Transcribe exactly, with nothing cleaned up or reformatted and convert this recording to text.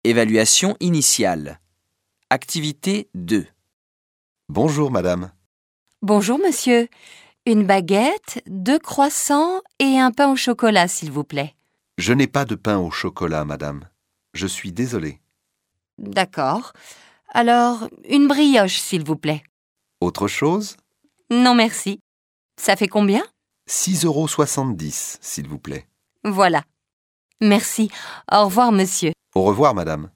Évaluation initiale. Activité deux. Bonjour, madame. Bonjour, monsieur. Une baguette, deux croissants et un pain au chocolat, s'il vous plaît. Je n'ai pas de pain au chocolat, madame. Je suis désolé. D'accord. Alors, une brioche, s'il vous plaît. Autre chose? Non, merci. Ça fait combien? six euros soixante-dix, s'il vous plaît. Voilà. Merci. Au revoir, monsieur. Au revoir, madame.